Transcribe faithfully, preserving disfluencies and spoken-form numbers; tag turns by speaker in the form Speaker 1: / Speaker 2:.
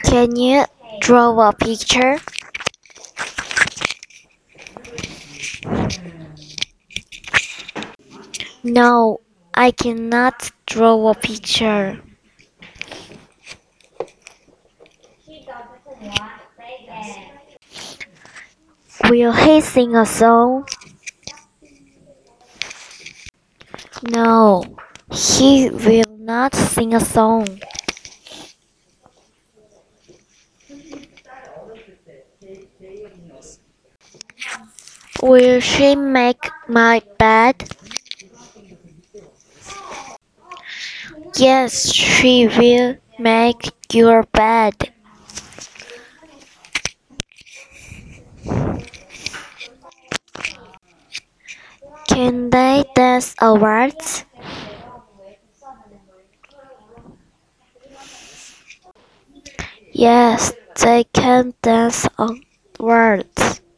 Speaker 1: Can you draw a picture? No, I cannot draw a picture. Will he sing a song? No, he will not sing a song. Will she make my bed? Yes, she will make your bed. Can they dance a waltz? Yes, they can dance a waltz.